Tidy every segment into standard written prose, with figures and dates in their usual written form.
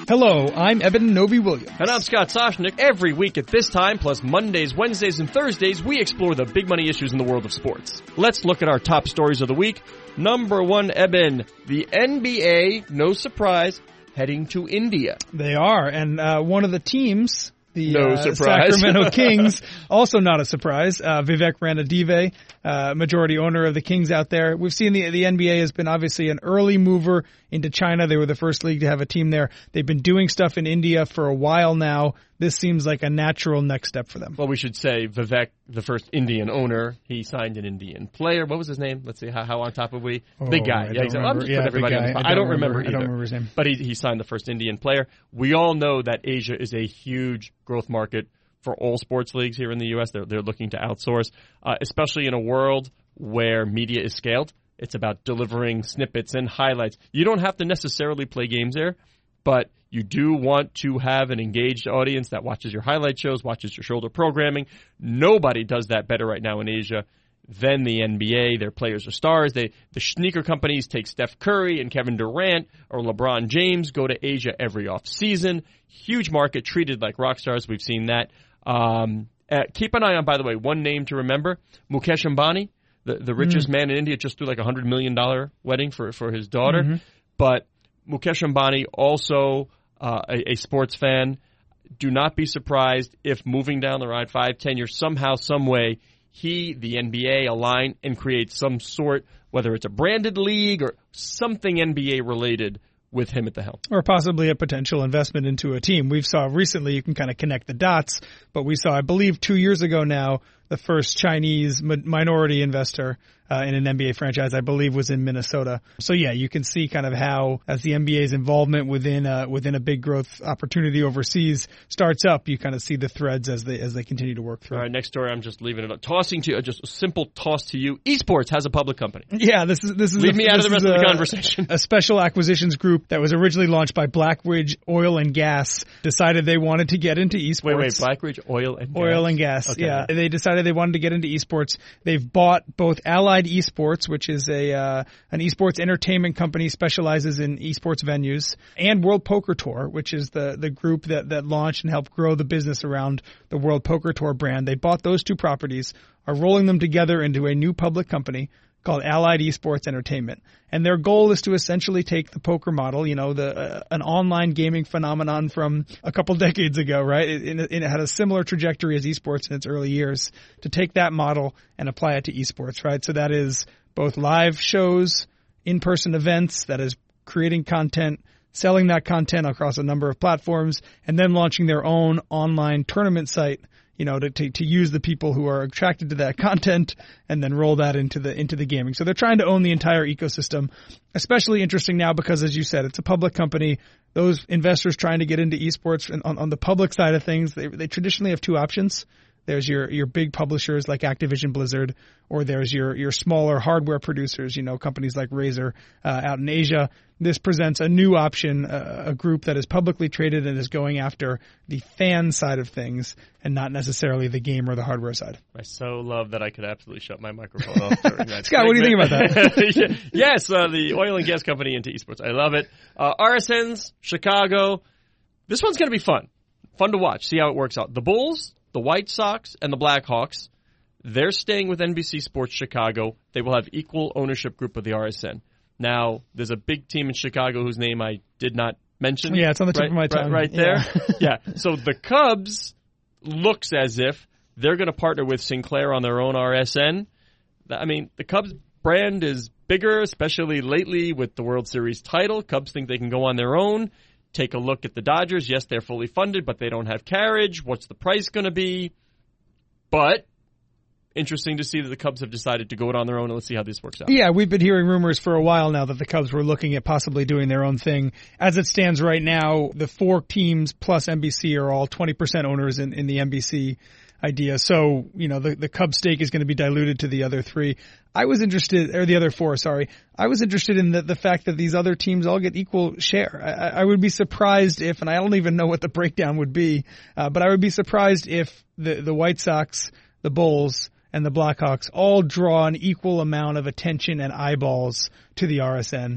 Hello, I'm Eben Novy-Williams. And I'm Scott Soshnick. Every week at this time, plus Mondays, Wednesdays, and Thursdays, we explore the big money issues in the world of sports. Let's look at our top stories of the week. Number one, Eben, the NBA, no surprise, heading to India. They are, and one of the teams, the no Sacramento Kings, also not a surprise. Vivek Ranadive, majority owner of the Kings out there. We've seen the NBA has been obviously an early mover into China. They were the first league to have a team there. They've been doing stuff in India for a while now. This seems like a natural next step for them. Well, we should say Vivek, the first Indian owner, he signed an Indian player. What was his name? Let's see, how on top of we? Big guy. I'm just putting everybody on the spot. I don't remember either. I don't remember his name. But he signed the first Indian player. We all know that Asia is a huge growth market for all sports leagues here in the U.S. They're looking to outsource, especially in a world where media is scaled. It's about delivering snippets and highlights. You don't have to necessarily play games there, but you do want to have an engaged audience that watches your highlight shows, watches your shoulder programming. Nobody does that better right now in Asia than the NBA. Their players are stars. The sneaker companies take Steph Curry and Kevin Durant or LeBron James, go to Asia every offseason. Huge market, treated like rock stars. We've seen that. Keep an eye on, by the way, one name to remember, Mukesh Ambani. The richest man in India, just threw like a $100 million wedding for his daughter. Mm-hmm. But Mukesh Ambani, also a sports fan. Do not be surprised if moving down the ride 5-10 years, somehow, some way, the NBA, align and create some sort, whether it's a branded league or something NBA related, with him at the helm. Or possibly a potential investment into a team. We saw recently, you can kind of connect the dots, but we saw, I believe 2 years ago now, the first Chinese minority investor in an NBA franchise, I believe, was in Minnesota. So yeah, you can see kind of how, as the NBA's involvement within a big growth opportunity overseas starts up, you kind of see the threads as they continue to work through. All right, next story. I'm just leaving it up. Tossing to you, just a simple toss to you. Esports has a public company. Yeah, this is leave me out of the rest of the conversation. A special acquisitions group that was originally launched by Blackridge Oil and Gas decided they wanted to get into esports. Wait, Blackridge Oil and Gas. Oil and Gas. Okay. Yeah, they decided they wanted to get into esports. They've bought both Allied Esports, which is an esports entertainment company, specializes in esports venues, and World Poker Tour, which is the group that launched and helped grow the business around the World Poker Tour brand. They bought those two properties, are rolling them together into a new public company called Allied Esports Entertainment. And their goal is to essentially take the poker model, an online gaming phenomenon from a couple decades ago, right? It had a similar trajectory as esports in its early years, to take that model and apply it to esports, right? So that is both live shows, in-person events, that is creating content, selling that content across a number of platforms, and then launching their own online tournament site, to use the people who are attracted to that content and then roll that into the gaming. So they're trying to own the entire ecosystem. Especially interesting now because, as you said, it's a public company. Those investors trying to get into esports on the public side of things, they traditionally have two options. There's your big publishers like Activision Blizzard, or there's your smaller hardware producers, companies like Razer out in Asia. This presents a new option, a group that is publicly traded and is going after the fan side of things and not necessarily the game or the hardware side. I so love that I could absolutely shut my microphone off during that. Scott, what do you think about that? Yes, the oil and gas company into esports. I love it. RSN's Chicago. This one's going to be fun. Fun to watch. See how it works out. The Bulls, the White Sox, and the Blackhawks, they're staying with NBC Sports Chicago. They will have equal ownership group of the RSN. Now, there's a big team in Chicago whose name I did not mention. Yeah, it's on the tip of my tongue. Right there. Yeah. So the Cubs looks as if they're going to partner with Sinclair on their own RSN. I mean, the Cubs brand is bigger, especially lately with the World Series title. Cubs think they can go on their own. Take a look at the Dodgers. Yes, they're fully funded, but they don't have carriage. What's the price going to be? But interesting to see that the Cubs have decided to go it on their own, and let's see how this works out. Yeah, we've been hearing rumors for a while now that the Cubs were looking at possibly doing their own thing. As it stands right now, the four teams plus NBC are all 20% owners in the NBC idea. So, the Cubs stake is going to be diluted to the other three. I was interested in the fact that these other teams all get equal share. I would be surprised if, and I don't even know what the breakdown would be, but I would be surprised if the White Sox, the Bulls, and the Blackhawks all draw an equal amount of attention and eyeballs to the RSN.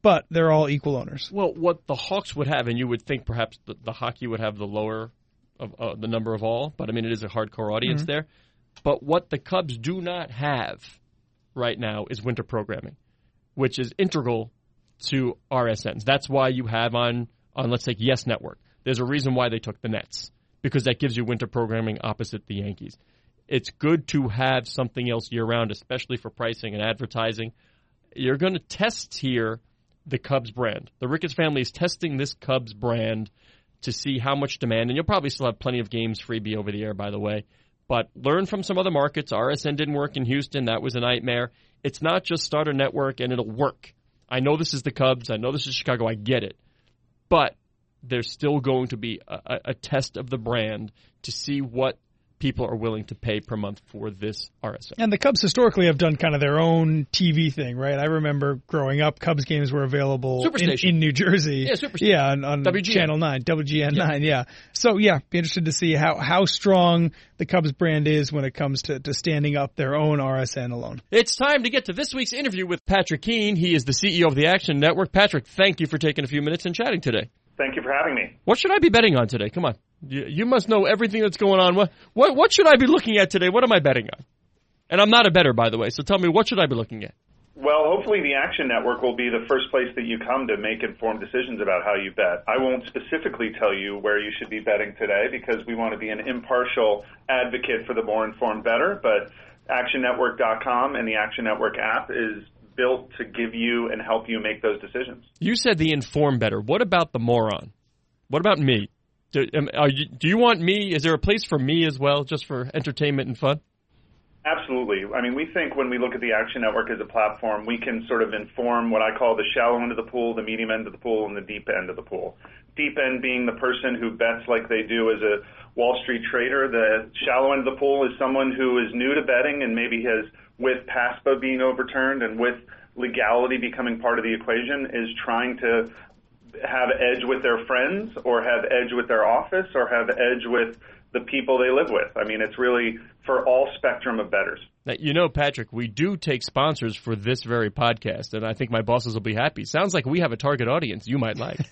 but they're all equal owners. Well, what the Hawks would have, and you would think perhaps the hockey would have the lower of the number of all, but I mean, it is a hardcore audience there. But what the Cubs do not have right now is winter programming, which is integral to RSNs. That's why you have on let's take Yes Network. There's a reason why they took the Nets, because that gives you winter programming opposite the Yankees. It's good to have something else year-round, especially for pricing and advertising. You're going to test here the Cubs brand. The Ricketts family is testing this Cubs brand to see how much demand, and you'll probably still have plenty of games freebie over the air, by the way. But learn from some other markets. RSN didn't work in Houston. That was a nightmare. It's not just start a network and it'll work. I know this is the Cubs. I know this is Chicago. I get it. But there's still going to be a test of the brand to see what people are willing to pay per month for this RSN. And the Cubs historically have done kind of their own TV thing, right? I remember growing up, Cubs games were available in New Jersey. Yeah, Superstation. Yeah, on WGN. Channel 9, WGN 9, yeah. So, yeah, be interested to see how strong the Cubs brand is when it comes to standing up their own RSN alone. It's time to get to this week's interview with Patrick Keane. He is the CEO of the Action Network. Patrick, thank you for taking a few minutes and chatting today. Thank you for having me. What should I be betting on today? Come on. You must know everything that's going on. What should I be looking at today? What am I betting on? And I'm not a bettor, by the way, so tell me, what should I be looking at? Well, hopefully the Action Network will be the first place that you come to make informed decisions about how you bet. I won't specifically tell you where you should be betting today because we want to be an impartial advocate for the more informed bettor, but ActionNetwork.com and the Action Network app is built to give you and help you make those decisions. You said the informed bettor. What about the moron? What about me? Do you want me? Is there a place for me as well, just for entertainment and fun? Absolutely. I mean, we think when we look at the Action Network as a platform, we can sort of inform what I call the shallow end of the pool, the medium end of the pool, and the deep end of the pool. Deep end being the person who bets like they do as a Wall Street trader. The shallow end of the pool is someone who is new to betting and maybe has, with PASPA being overturned and with legality becoming part of the equation, is trying to have edge with their friends or have edge with their office or have edge with the people they live with. I mean, it's really for all spectrum of bettors. Now, you know, Patrick, we do take sponsors for this very podcast, and I think my bosses will be happy. Sounds like we have a target audience you might like.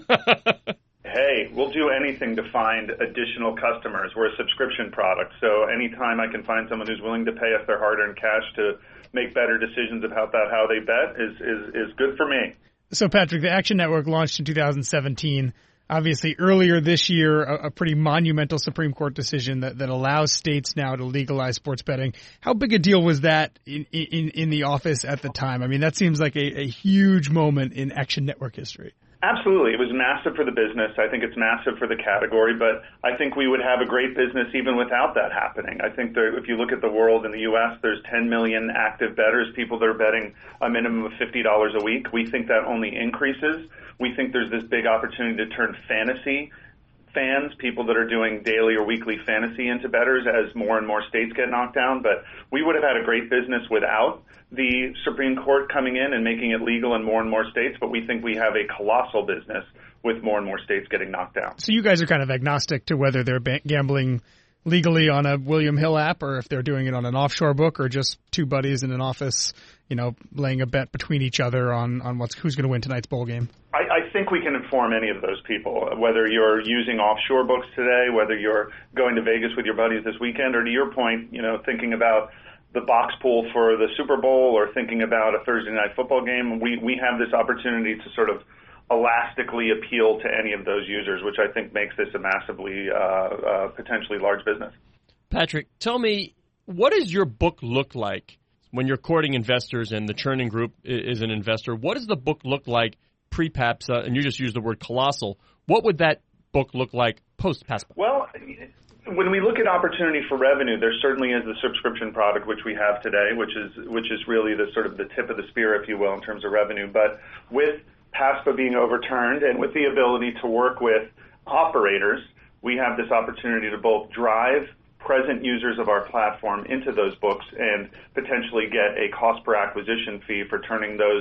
Hey, we'll do anything to find additional customers. We're a subscription product, so anytime I can find someone who's willing to pay us their hard-earned cash to make better decisions about how they bet is good for me. So, Patrick, the Action Network launched in 2017. Obviously, earlier this year, a pretty monumental Supreme Court decision that allows states now to legalize sports betting. How big a deal was that in the office at the time? I mean, that seems like a huge moment in Action Network history. Absolutely. It was massive for the business. I think it's massive for the category, but I think we would have a great business even without that happening. I think if you look at the world in the U.S., there's 10 million active bettors, people that are betting a minimum of $50 a week. We think that only increases. We think there's this big opportunity to turn fantasy fans, people that are doing daily or weekly fantasy, into bettors as more and more states get knocked down. But we would have had a great business without the Supreme Court coming in and making it legal in more and more states. But we think we have a colossal business with more and more states getting knocked down. So you guys are kind of agnostic to whether they're gambling legally on a William Hill app or if they're doing it on an offshore book or just two buddies in an office, you know, laying a bet between each other on who's going to win tonight's bowl game. I think we can inform any of those people, whether you're using offshore books today, whether you're going to Vegas with your buddies this weekend, or to your point, you know, thinking about the box pool for the Super Bowl or thinking about a Thursday night football game. We have this opportunity to sort of elastically appeal to any of those users, which I think makes this a massively, potentially large business. Patrick, tell me, what does your book look like when you're courting investors and the Chernin Group is an investor? What does the book look like pre-PASPA, and you just used the word colossal? What would that book look like post-PASPA? Well, when we look at opportunity for revenue, there certainly is the subscription product, which we have today, which is really the sort of the tip of the spear, if you will, in terms of revenue. But with PASPA being overturned and with the ability to work with operators, we have this opportunity to both drive present users of our platform into those books and potentially get a cost per acquisition fee for turning those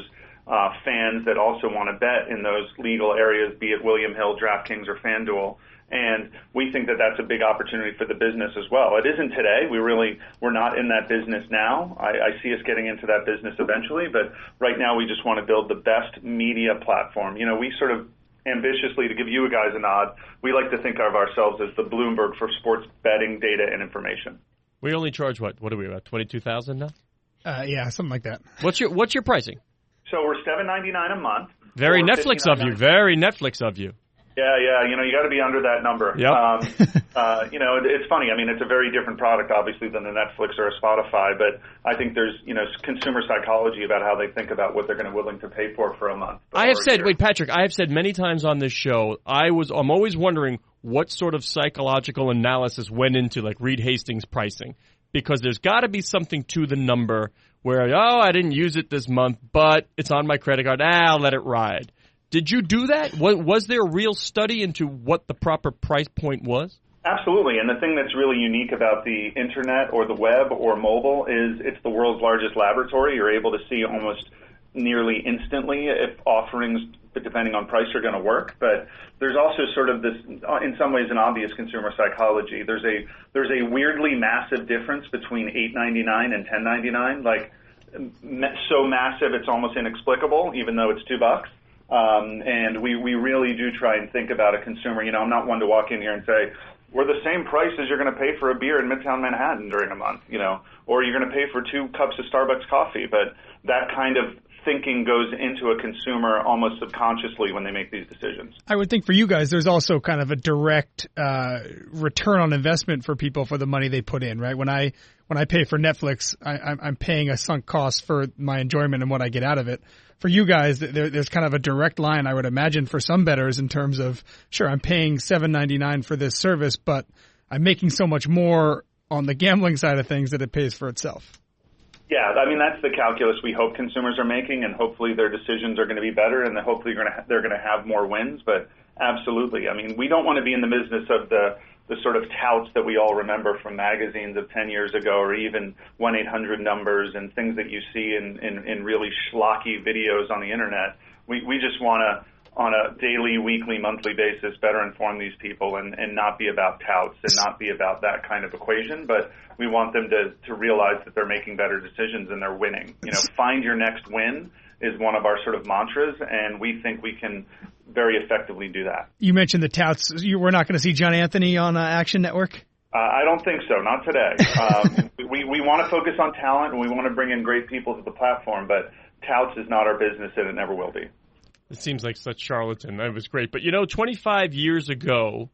fans that also want to bet in those legal areas, be it William Hill, DraftKings, or FanDuel. And we think that that's a big opportunity for the business as well. It isn't today. We're not in that business now. I see us getting into that business eventually, but right now we just want to build the best media platform. You know, we sort of ambitiously, to give you guys a nod, we like to think of ourselves as the Bloomberg for sports betting data and information. We only charge what are we, about $22,000 now? Yeah, something like that. What's your pricing? So we're $7.99 a month. Very Netflix of you. Very Netflix of you. Yeah. You know, you got to be under that number. Yep. You know, it's funny. I mean, it's a very different product, obviously, than a Netflix or a Spotify. But I think there's, you know, consumer psychology about how they think about what they're going to willing to pay for a month. Patrick, I have said many times on this show, I'm always wondering what sort of psychological analysis went into like Reed Hastings pricing, because there's got to be something to the number where, I didn't use it this month, but it's on my credit card. I'll let it ride. Did you do that? Was there a real study into what the proper price point was? Absolutely. And the thing that's really unique about the internet or the web or mobile is it's the world's largest laboratory. You're able to see almost nearly instantly if offerings, depending on price, are going to work. But there's also sort of this, in some ways, an obvious consumer psychology. There's a weirdly massive difference between $8.99 and $10.99, like so massive it's almost inexplicable, even though it's $2. And we really do try and think about a consumer. You know, I'm not one to walk in here and say, we're the same price as you're going to pay for a beer in Midtown Manhattan during a month, you know, or you're going to pay for 2 cups of Starbucks coffee. But that kind of thinking goes into a consumer almost subconsciously when they make these decisions. I would think for you guys, there's also kind of a direct return on investment for people for the money they put in, right? When I pay for Netflix, I'm paying a sunk cost for my enjoyment and what I get out of it. For you guys, there's kind of a direct line, I would imagine, for some bettors in terms of, sure, I'm paying $7.99 for this service, but I'm making so much more on the gambling side of things that it pays for itself. Yeah, I mean, that's the calculus we hope consumers are making, and hopefully their decisions are going to be better, and hopefully they're going to have more wins. But absolutely, I mean, we don't want to be in the business of the sort of touts that we all remember from magazines of 10 years ago, or even 1-800 numbers and things that you see in really schlocky videos on the internet. We just want to, on a daily, weekly, monthly basis, better inform these people and not be about touts and not be about that kind of equation. But we want them to realize that they're making better decisions and they're winning. You know, find your next win is one of our sort of mantras, and we think we can very effectively do that. You mentioned the touts. We're not going to see John Anthony on Action Network? I don't think so. Not today. We want to focus on talent, and we want to bring in great people to the platform, but touts is not our business, and it never will be. It seems like such charlatan. That was great. But, 25 years ago,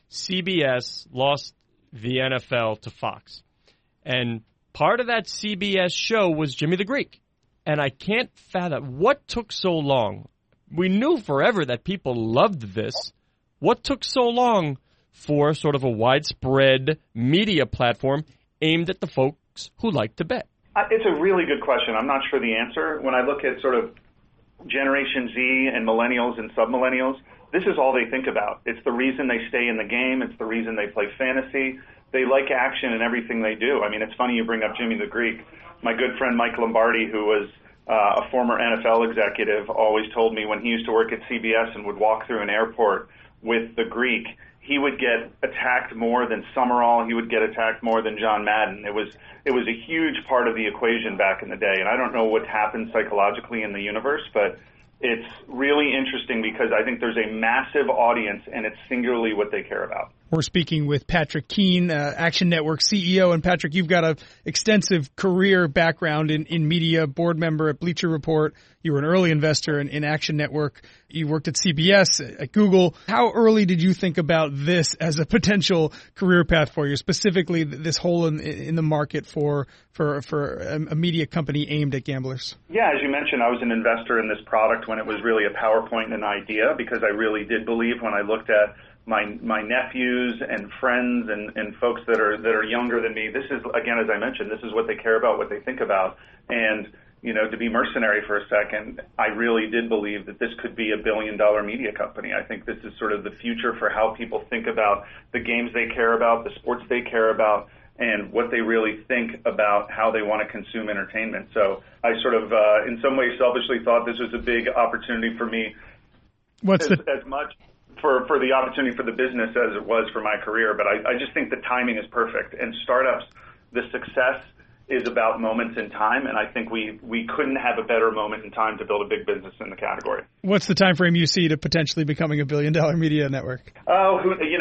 CBS lost the NFL to Fox. And part of that CBS show was Jimmy the Greek. And I can't fathom what took so long. We knew forever that people loved this. What took so long for sort of a widespread media platform aimed at the folks who like to bet? It's a really good question. I'm not sure the answer. When I look at sort of Generation Z and millennials and sub-millennials, this is all they think about. It's the reason they stay in the game. It's the reason they play fantasy. They like action in everything they do. I mean, it's funny you bring up Jimmy the Greek. My good friend Mike Lombardi, who was a former NFL executive, always told me when he used to work at CBS and would walk through an airport with the Greek, he would get attacked more than Summerall. He would get attacked more than John Madden. It was a huge part of the equation back in the day. And I don't know what happened psychologically in the universe, but it's really interesting because I think there's a massive audience, and it's singularly what they care about. We're speaking with Patrick Keane, Action Network CEO. And Patrick, you've got an extensive career background in media, board member at Bleacher Report. You were an early investor in Action Network. You worked at CBS, at Google. How early did you think about this as a potential career path for you, specifically this hole in the market for a media company aimed at gamblers? Yeah, as you mentioned, I was an investor in this product when it was really a PowerPoint and an idea, because I really did believe when I looked at my nephews and friends and folks that are younger than me, this is, again, as I mentioned, this is what they care about, what they think about. And, to be mercenary for a second, I really did believe that this could be $1 billion media company. I think this is sort of the future for how people think about the games they care about, the sports they care about. and what they really think about how they want to consume entertainment. So I sort of, in some ways, selfishly thought this was a big opportunity for me. As much for the opportunity for the business as it was for my career. But I just think the timing is perfect. And startups, the success is about moments in time, and I think we couldn't have a better moment in time to build a big business in the category. What's the time frame you see to potentially becoming $1 billion media network? Oh,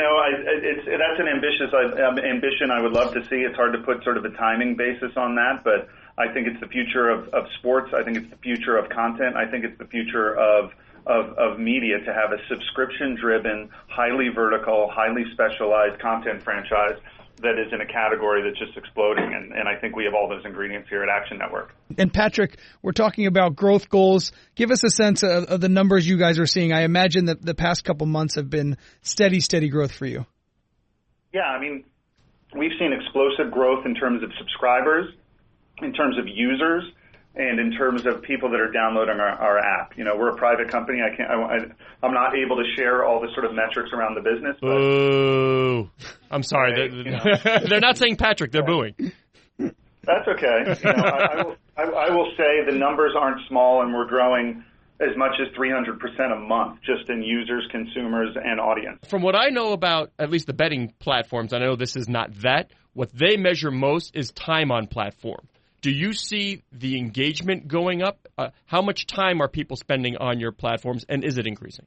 that's an ambitious ambition I would love to see. It's hard to put sort of a timing basis on that, but I think it's the future of sports. I think it's the future of content. I think it's the future of media to have a subscription-driven, highly vertical, highly specialized content franchise that is in a category that's just exploding, and I think we have all those ingredients here at Action Network. And Patrick, we're talking about growth goals. Give us a sense of the numbers you guys are seeing. I imagine that the past couple months have been steady growth for you. Yeah, I mean, we've seen explosive growth in terms of subscribers, in terms of users, and in terms of people that are downloading our app. You know, we're a private company. I'm not able to share all the sort of metrics around the business. But, boo! I'm sorry. They're not saying Patrick. They're booing. That's okay. You know, I will say the numbers aren't small, and we're growing as much as 300% a month just in users, consumers, and audience. From what I know about at least the betting platforms, I know this is not that. What they measure most is time on platform. Do you see the engagement going up? How much time are people spending on your platforms, and is it increasing?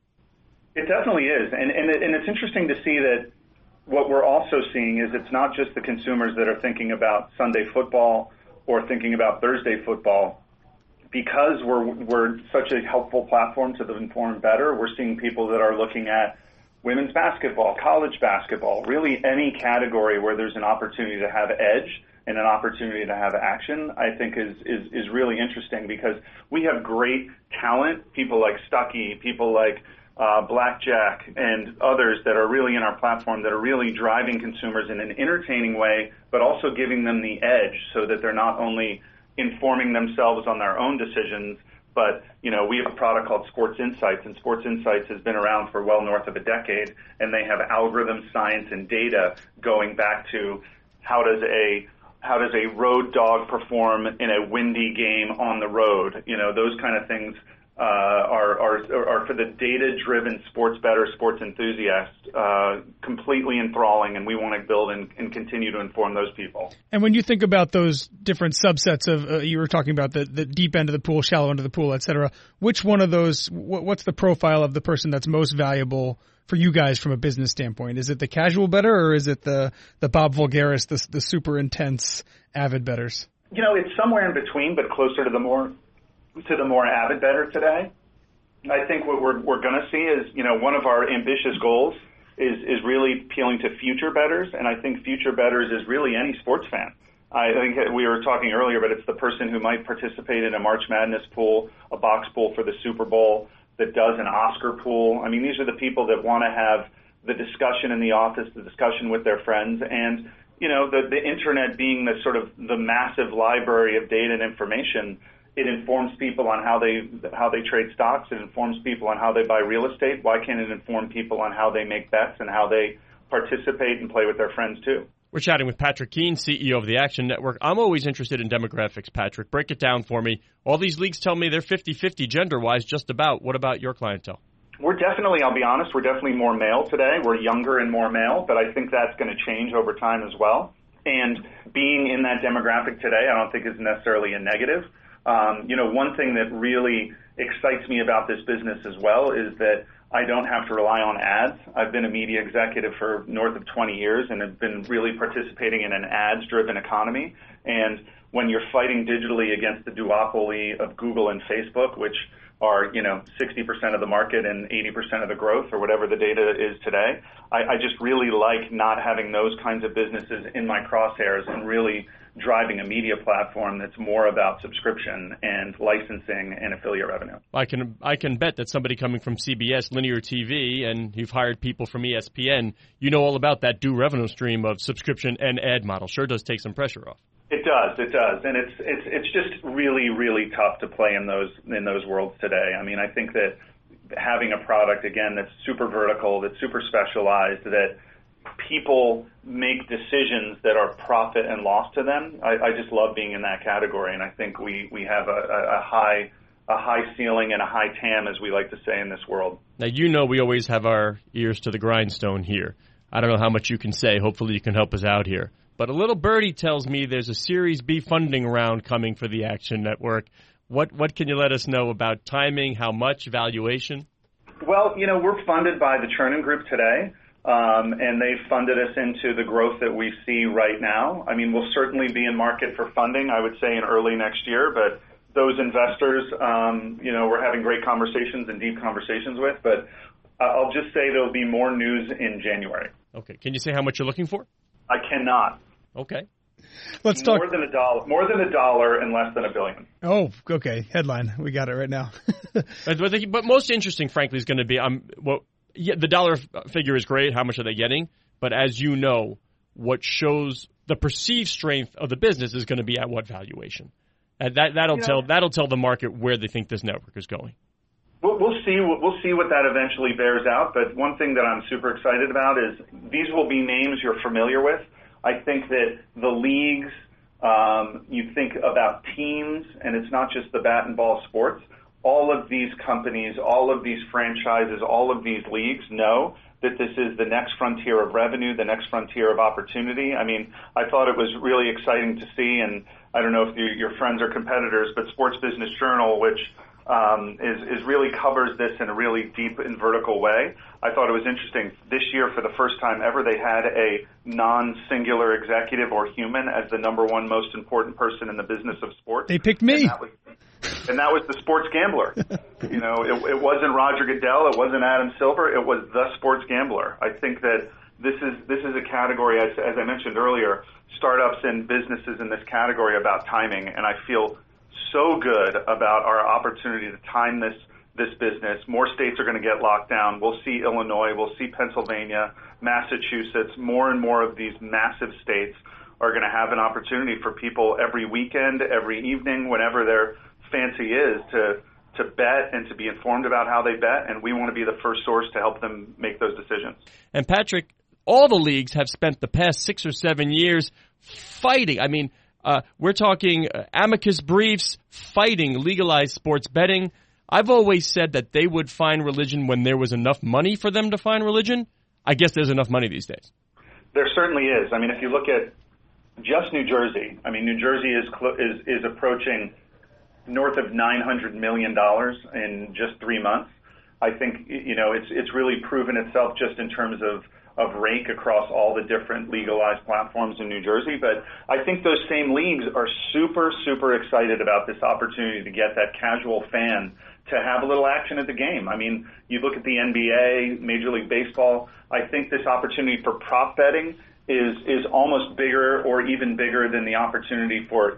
It definitely is, and it's interesting to see that what we're also seeing is it's not just the consumers that are thinking about Sunday football or thinking about Thursday football. Because we're such a helpful platform to the informed bettor, we're seeing people that are looking at women's basketball, college basketball, really any category where there's an opportunity to have edge and an opportunity to have action, I think is really interesting because we have great talent, people like Stuckey, people like Blackjack, and others that are really in our platform that are really driving consumers in an entertaining way, but also giving them the edge so that they're not only informing themselves on their own decisions, but, you know, we have a product called Sports Insights, and Sports Insights has been around for well north of a decade, and they have algorithm science and data going back to how does a road dog perform in a windy game on the road? You know, those kind of things are for the data-driven sports bettor, sports enthusiast, completely enthralling, and we want to build and continue to inform those people. And when you think about those different subsets of, you were talking about the deep end of the pool, shallow end of the pool, et cetera, which one of those, what's the profile of the person that's most valuable for you guys from a business standpoint? Is it the casual bettor, or is it the Bob Voulgaris, the super intense avid bettors? You know, it's somewhere in between, but closer to the more avid bettor today. I think what we're going to see is, you know, one of our ambitious goals is really appealing to future bettors, and I think future bettors is really any sports fan. I think we were talking earlier, but it's the person who might participate in a March Madness pool, a box pool for the Super Bowl, that does an Oscar pool. I mean, these are the people that want to have the discussion in the office, the discussion with their friends, and, you know, the internet being the sort of the massive library of data and information. It informs people on how they trade stocks. It informs people on how they buy real estate. Why can't it inform people on how they make bets and how they participate and play with their friends too? We're chatting with Patrick Keane, CEO of the Action Network. I'm always interested in demographics, Patrick. Break it down for me. All these leagues tell me they're 50-50 gender-wise, just about. What about your clientele? We're definitely, I'll be honest, we're definitely more male today. We're younger and more male, but I think that's going to change over time as well. And being in that demographic today, I don't think is necessarily a negative. You know, one thing that really excites me about this business as well is that I don't have to rely on ads. I've been a media executive for north of 20 years and have been really participating in an ads-driven economy. And when you're fighting digitally against the duopoly of Google and Facebook, which are, you know, 60% of the market and 80% of the growth or whatever the data is today, I just really like not having those kinds of businesses in my crosshairs and really driving a media platform that's more about subscription and licensing and affiliate revenue. I can bet that somebody coming from CBS linear TV, and you've hired people from ESPN, you know all about that due revenue stream of subscription and ad model. Sure does take some pressure off. It does, and it's just really, really tough to play in those worlds today. I mean, I think that having a product again that's super vertical, that's super specialized, that people make decisions that are profit and loss to them. I just love being in that category, and I think we have a high ceiling and a high TAM, as we like to say in this world. Now, we always have our ears to the grindstone here. I don't know how much you can say. Hopefully you can help us out here. But a little birdie tells me there's a Series B funding round coming for the Action Network. What can you let us know about timing, how much, valuation? Well, we're funded by the Chernin Group today, and they've funded us into the growth that we see right now. I mean, we'll certainly be in market for funding, I would say, in early next year, but those investors, we're having great conversations and deep conversations with, but I'll just say there'll be more news in January. Okay. Can you say how much you're looking for? I cannot. Okay. Let's talk. More than $1 and less than $1 billion. Oh, okay. Headline. We got it right now. But most interesting, frankly, is going to be the dollar figure is great. How much are they getting? But as you know, what shows the perceived strength of the business is going to be at what valuation. And that'll tell the market where they think this network is going. We'll see what that eventually bears out. But one thing that I'm super excited about is these will be names you're familiar with. I think that the leagues, you think about teams, and it's not just the bat and ball sports. All of these companies, all of these franchises, all of these leagues know that this is the next frontier of revenue, the next frontier of opportunity. I mean, I thought it was really exciting to see, and I don't know if your friends are competitors, but Sports Business Journal, which is really covers this in a really deep and vertical way. I thought it was interesting. This year, for the first time ever, they had a non-singular executive or human as the number one most important person in the business of sports. They picked me. And that was the sports gambler. It wasn't Roger Goodell. It wasn't Adam Silver. It was the sports gambler. I think that this is a category, as I mentioned earlier, startups and businesses in this category about timing, and I feel so good about our opportunity to time this business. More states are going to get locked down. We'll see Illinois. We'll see Pennsylvania, Massachusetts. More and more of these massive states are going to have an opportunity for people every weekend, every evening, whenever their fancy is, to bet and to be informed about how they bet, and we want to be the first source to help them make those decisions. And Patrick, all the leagues have spent the past 6 or 7 years fighting. I mean, we're talking amicus briefs, fighting legalized sports betting. I've always said that they would find religion when there was enough money for them to find religion. I guess there's enough money these days. There certainly is. I mean, if you look at just New Jersey, New Jersey is approaching north of $900 million in just 3 months. I think, it's really proven itself just in terms of rake across all the different legalized platforms in New Jersey. But I think those same leagues are super, super excited about this opportunity to get that casual fan to have a little action at the game. I mean, you look at the NBA, Major League Baseball, I think this opportunity for prop betting is almost bigger or even bigger than the opportunity for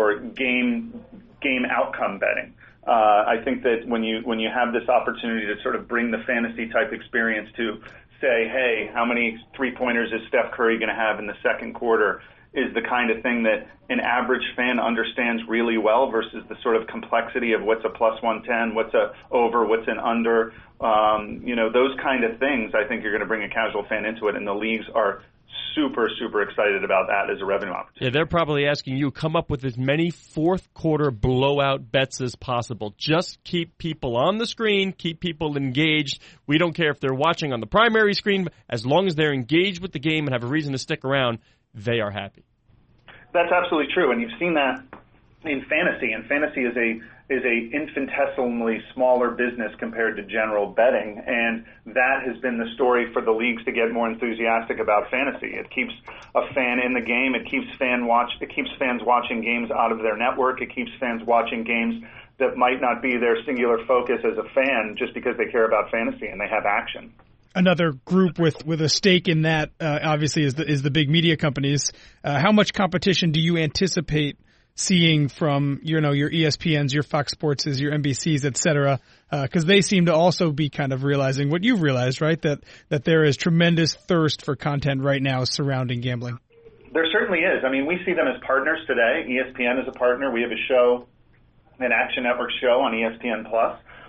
game outcome betting. I think that when you have this opportunity to sort of bring the fantasy type experience to say, hey, how many three-pointers is Steph Curry going to have in the second quarter, is the kind of thing that an average fan understands really well versus the sort of complexity of what's a plus 110, what's a over, what's an under. Those kind of things, I think you're going to bring a casual fan into it, and the leagues are super, super excited about that as a revenue opportunity. Yeah, they're probably asking you, come up with as many fourth quarter blowout bets as possible. Just keep people on the screen, keep people engaged. We don't care if they're watching on the primary screen. As long as they're engaged with the game and have a reason to stick around, they are happy. That's absolutely true, and you've seen that in fantasy. And fantasy is a infinitesimally smaller business compared to general betting, and that has been the story for the leagues to get more enthusiastic about fantasy. It keeps a fan in the game. It keeps fans watching games out of their network. It keeps fans watching games that might not be their singular focus as a fan just because they care about fantasy and they have action. Another group with a stake in that, obviously, is the big media companies. How much competition do you anticipate seeing from your ESPNs, your Fox Sports, your NBCs, et cetera? Because they seem to also be kind of realizing what you've realized, right? That there is tremendous thirst for content right now surrounding gambling. There certainly is. I mean, we see them as partners today. ESPN is a partner. We have a show, an Action Network show on ESPN Plus.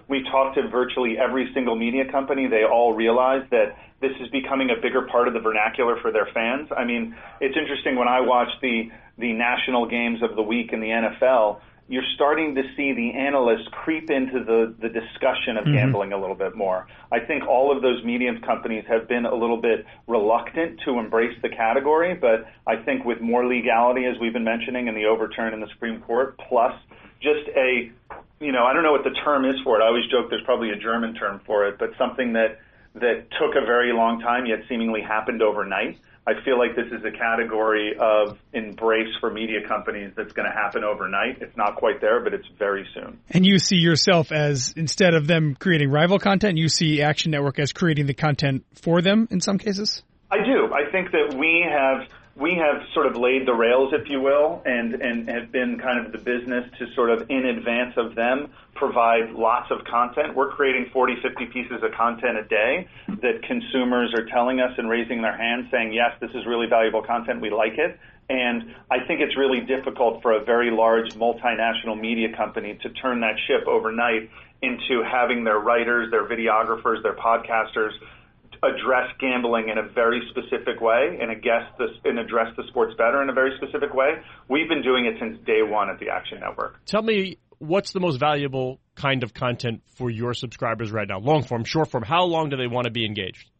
we talked to virtually every single media company. They all realize that this is becoming a bigger part of the vernacular for their fans. I mean, it's interesting when I watch the national games of the week in the NFL, you're starting to see the analysts creep into the discussion of gambling a little bit more. I think all of those media companies have been a little bit reluctant to embrace the category, but I think with more legality, as we've been mentioning, and the overturn in the Supreme Court, plus just I don't know what the term is for it. I always joke there's probably a German term for it, but something that took a very long time yet seemingly happened overnight. I feel like this is a category of embrace for media companies that's going to happen overnight. It's not quite there, but it's very soon. And you see yourself as, instead of them creating rival content, you see Action Network as creating the content for them in some cases? I do. I think that we have sort of laid the rails, if you will, and have been kind of the business to sort of in advance of them provide lots of content. We're creating 40, 50 pieces of content a day that consumers are telling us and raising their hands saying, yes, this is really valuable content. We like it. And I think it's really difficult for a very large multinational media company to turn that ship overnight into having their writers, their videographers, their podcasters address gambling in a very specific way and address the sports bettor in a very specific way. We've been doing it since day one at the Action Network. Tell me, what's the most valuable kind of content for your subscribers right now? Long form, short form, how long do they want to be engaged?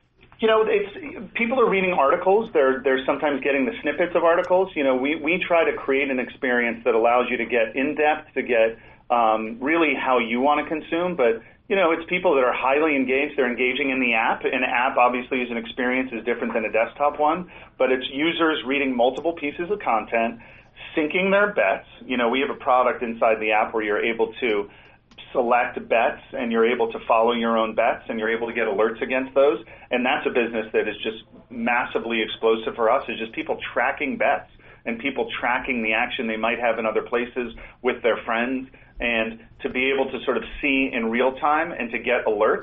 People are reading articles. They're sometimes getting the snippets of articles. We try to create an experience that allows you to get in depth, to get really how you want to consume, but it's people that are highly engaged. They're engaging in the app. An app, obviously, as an experience is different than a desktop one, but it's users reading multiple pieces of content, syncing their bets. We have a product inside the app where you're able to select bets and you're able to follow your own bets and you're able to get alerts against those. And that's a business that is just massively explosive for us, is just people tracking bets and people tracking the action they might have in other places with their friends. And to be able to sort of see in real time and to get alerts,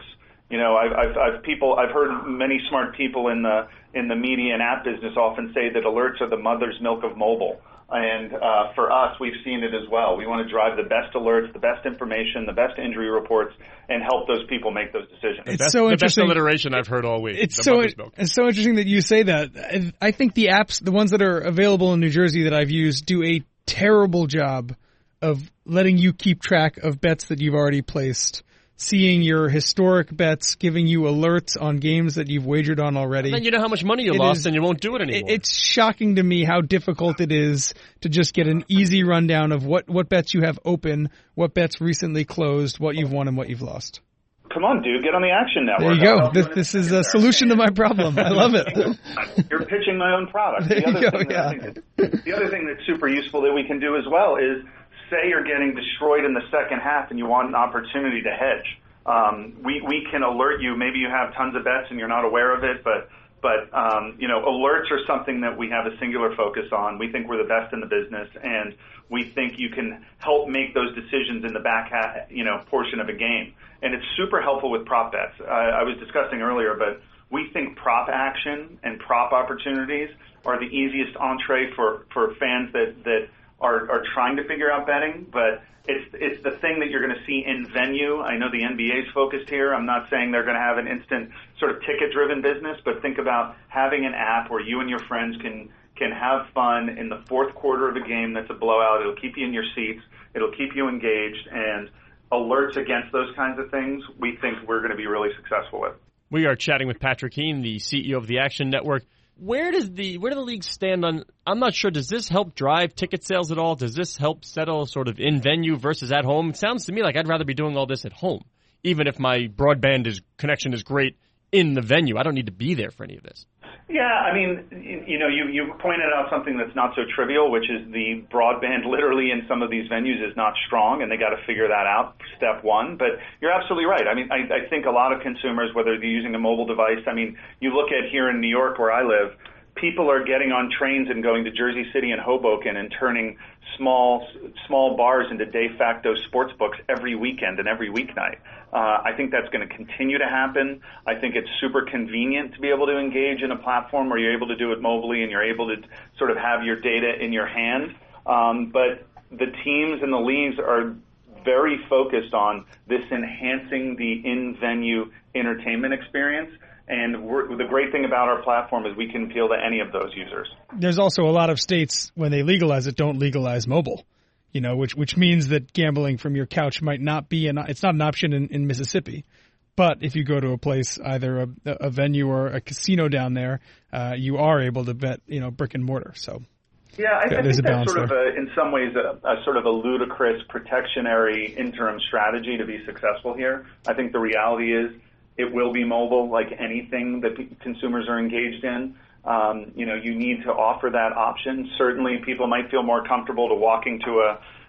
I've heard many smart people in the media and app business often say that alerts are the mother's milk of mobile. And for us, we've seen it as well. We want to drive the best alerts, the best information, the best injury reports, and help those people make those decisions. The best alliteration I've heard all week. It's so interesting that you say that. I think the apps, the ones that are available in New Jersey that I've used, do a terrible job of letting you keep track of bets that you've already placed, seeing your historic bets, giving you alerts on games that you've wagered on already. And then you know how much money you lost and you won't do it anymore. It's shocking to me how difficult it is to just get an easy rundown of what bets you have open, what bets recently closed, what you've won and what you've lost. Come on, dude, get on the Action Network. There you go. This is a solution to my problem. I love it. You're pitching my own product. The other thing that's super useful that we can do as well is, say you're getting destroyed in the second half and you want an opportunity to hedge. We can alert you. Maybe you have tons of bets and you're not aware of it, but alerts are something that we have a singular focus on. We think we're the best in the business, and we think you can help make those decisions in the back half, portion of a game. And it's super helpful with prop bets. I was discussing earlier, but we think prop action and prop opportunities are the easiest entree for fans that are trying to figure out betting, but it's the thing that you're going to see in venue. I know the NBA's focused here. I'm not saying they're going to have an instant sort of ticket-driven business, but think about having an app where you and your friends can have fun in the fourth quarter of a game that's a blowout. It'll keep you in your seats. It'll keep you engaged, and alerts against those kinds of things we think we're going to be really successful with. We are chatting with Patrick Keane, the CEO of the Action Network. Where do the leagues stand on, I'm not sure, does this help drive ticket sales at all? Does this help settle sort of in venue versus at home? It sounds to me like I'd rather be doing all this at home, even if my broadband connection is great in the venue. I don't need to be there for any of this. Yeah, I mean, you pointed out something that's not so trivial, which is the broadband literally in some of these venues is not strong, and they got to figure that out, step one. But you're absolutely right. I mean, I think a lot of consumers, whether they're using a mobile device, I mean, you look at here in New York where I live, people are getting on trains and going to Jersey City and Hoboken and turning small bars into de facto sports books every weekend and every weeknight. I think that's going to continue to happen. I think it's super convenient to be able to engage in a platform where you're able to do it mobilely and you're able to sort of have your data in your hand. But the teams and the leagues are very focused on this enhancing the in-venue entertainment experience. And the great thing about our platform is we can appeal to any of those users. There's also a lot of states, when they legalize it, don't legalize mobile, which means that gambling from your couch might not be it's not an option in Mississippi. But if you go to a place, either a venue or a casino down there, you are able to bet, brick and mortar. So yeah, I think that's sort of in some ways a sort of a ludicrous protectionary interim strategy to be successful here. I think the reality is it will be mobile, like anything that consumers are engaged in. You need to offer that option. Certainly, people might feel more comfortable to walking to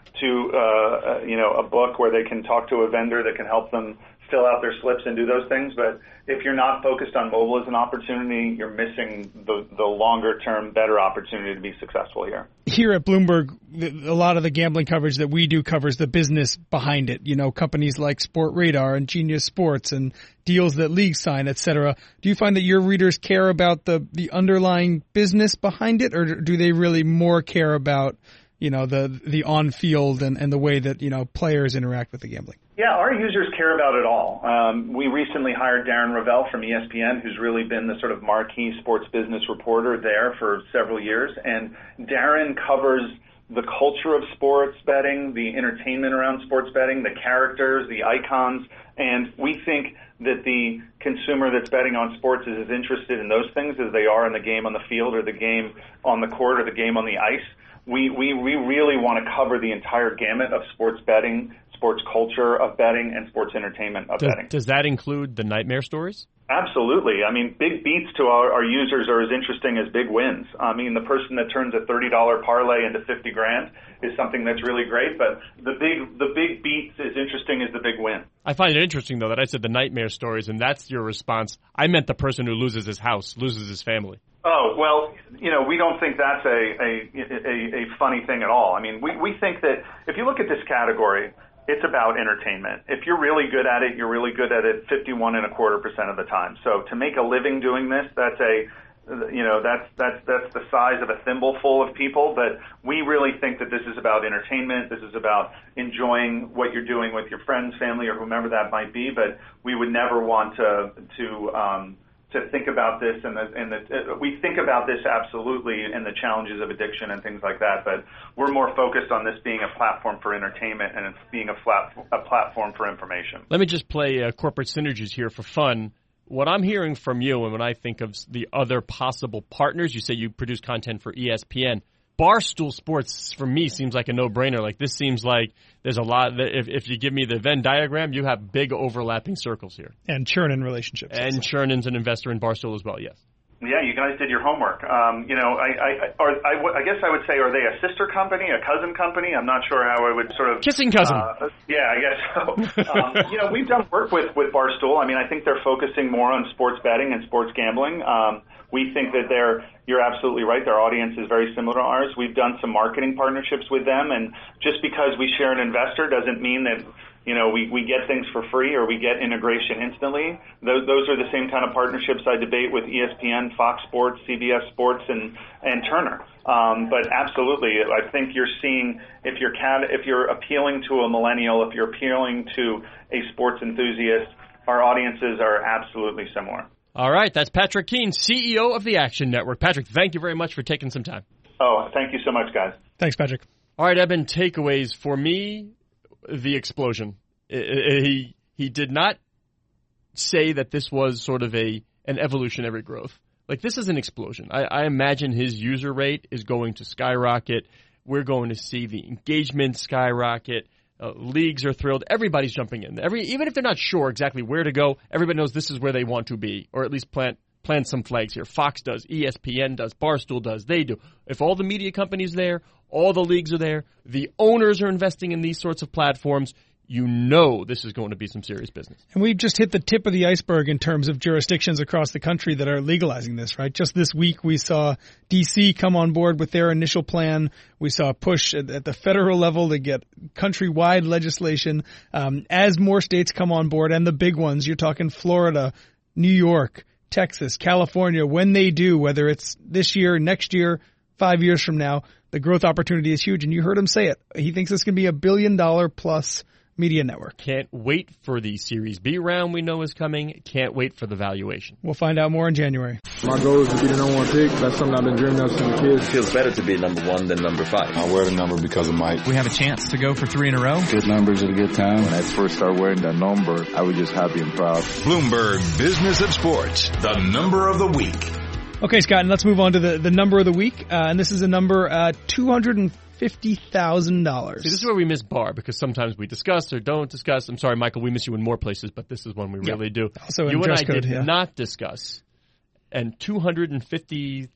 a book where they can talk to a vendor that can help them fill out their slips and do those things. But if you're not focused on mobile as an opportunity, you're missing the longer term, better opportunity to be successful here. Here at Bloomberg, a lot of the gambling coverage that we do covers the business behind it. Companies like Sport Radar and Genius Sports and deals that leagues sign, et cetera. Do you find that your readers care about the underlying business behind it, or do they really more care about the on-field and the way that, players interact with the gambling? Yeah, our users care about it all. We recently hired Darren Ravel from ESPN, who's really been the sort of marquee sports business reporter there for several years. And Darren covers the culture of sports betting, the entertainment around sports betting, the characters, the icons. And we think that the consumer that's betting on sports is as interested in those things as they are in the game on the field or the game on the court or the game on the ice. We really want to cover the entire gamut of sports betting, sports culture of betting, and sports entertainment of betting. Does that include the nightmare stories? Absolutely. I mean, big beats to our users are as interesting as big wins. I mean, the person that turns a $30 parlay into $50,000 is something that's really great, but the big beats is interesting as the big win. I find it interesting, though, that I said the nightmare stories, and that's your response. I meant the person who loses his house, loses his family. Oh, well, we don't think that's a funny thing at all. I mean, we think that if you look at this category, it's about entertainment. If you're really good at it, you're really good at it 51.25% of the time. So to make a living doing this, that's the size of a thimbleful of people. But we really think that this is about entertainment. This is about enjoying what you're doing with your friends, family, or whomever that might be. But we would never want to think about this, we think about this absolutely and the challenges of addiction and things like that, but we're more focused on this being a platform for entertainment and it's being a platform for information. Let me just play corporate synergies here for fun. What I'm hearing from you, and when I think of the other possible partners, you say you produce content for ESPN. Barstool Sports, for me, seems like a no-brainer. Like, this seems like there's a lot. If you give me the Venn diagram, you have big overlapping circles here. And Chernin relationships. And Chernon's an investor in Barstool as well, yes. Yeah, you guys did your homework. I guess I would say, are they a sister company, a cousin company? I'm not sure how I would sort of... Kissing cousin. Yeah, I guess so. We've done work with Barstool. I mean, I think they're focusing more on sports betting and sports gambling. We think that you're absolutely right. Their audience is very similar to ours. We've done some marketing partnerships with them, and just because we share an investor doesn't mean that we get things for free or we get integration instantly. Those are the same kind of partnerships I debate with ESPN, Fox Sports, CBS Sports, and Turner. But absolutely, I think you're seeing if you're appealing to a millennial, if you're appealing to a sports enthusiast, our audiences are absolutely similar. All right, that's Patrick Keane, CEO of the Action Network. Patrick, thank you very much for taking some time. Oh, thank you so much, guys. Thanks, Patrick. All right, Eben, takeaways for me. The explosion. He did not say that this was sort of an evolutionary growth. Like, this is an explosion. I imagine his user rate is going to skyrocket. We're going to see the engagement skyrocket. Leagues are thrilled. Everybody's jumping in. Even if they're not sure exactly where to go, everybody knows this is where they want to be, or at least plant some flags here. Fox does, ESPN does, Barstool does, they do. If all the media companies are there, all the leagues are there, the owners are investing in these sorts of platforms, this is going to be some serious business. And we've just hit the tip of the iceberg in terms of jurisdictions across the country that are legalizing this, right? Just this week, we saw D.C. come on board with their initial plan. We saw a push at the federal level to get countrywide legislation. As more states come on board, and the big ones, you're talking Florida, New York, Texas, California, when they do, whether it's this year, next year, 5 years from now, the growth opportunity is huge. And you heard him say it. He thinks this can be $1 billion plus Media Network. Can't wait for the Series B round we know is coming. Can't wait for the valuation. We'll find out more in January. My goal is to be the number one pick. That's something I've been dreaming of since a kid. It feels better to be number one than number 5. I wear the number because of Mike. We have a chance to go for 3 in a row. Good numbers at a good time. When I first started wearing that number, I was just happy and proud. Bloomberg Business of Sports, the number of the week. Okay, Scott, and let's move on to the number of the week. And this is a number, $250,000. See, this is where we miss Barr, because sometimes we discuss or don't discuss. I'm sorry, Michael, we miss you in more places, but this is one we really do. Also you and I code, did not discuss. And $250,000.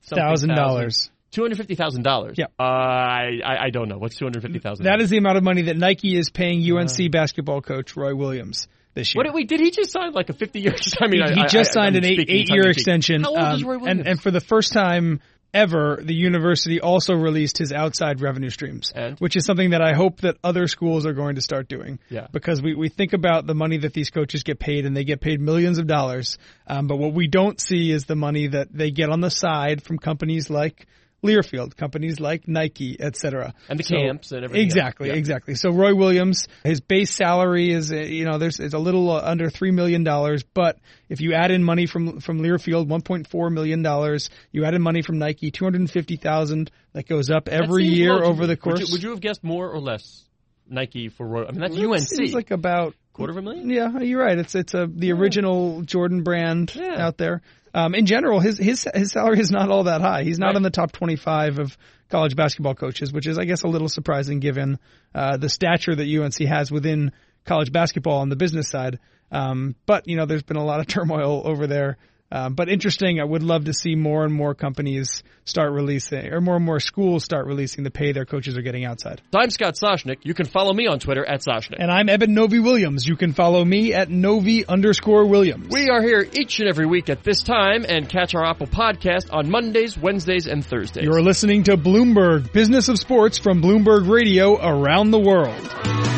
$250,000. Yeah. I don't know. What's $250,000? That is the amount of money that Nike is paying UNC basketball coach Roy Williams this year. Did he just sign like a 50-year? I mean, he just signed an 8-year extension. How old is Roy Williams? And for the first time ever, the university also released his outside revenue streams, which is something that I hope that other schools are going to start doing. Yeah. Because we think about the money that these coaches get paid, and they get paid millions of dollars. But what we don't see is the money that they get on the side from companies like Learfield, companies like Nike, etc. And the camps and everything. Exactly. So Roy Williams, his base salary is, is a little under $3 million, but if you add in money from Learfield, $1.4 million, you add in money from Nike, $250,000, that goes up every year over the course. Would you have guessed more or less Nike for Roy? I mean, that's UNC. It's like about $250,000? Yeah, you're right. It's the original Jordan brand out there. In general, his salary is not all that high. He's not in the top 25 of college basketball coaches, which is, I guess, a little surprising given the stature that UNC has within college basketball on the business side. But there's been a lot of turmoil over there. But interesting. I would love to see more and more companies start releasing, or more and more schools start releasing the pay their coaches are getting outside. I'm Scott Soshnick. You can follow me on Twitter at Soshnick. And I'm Eben Novy-Williams. You can follow me at Novy_Williams. We are here each and every week at this time, and catch our Apple podcast on Mondays, Wednesdays, and Thursdays. You're listening to Bloomberg Business of Sports from Bloomberg Radio around the world.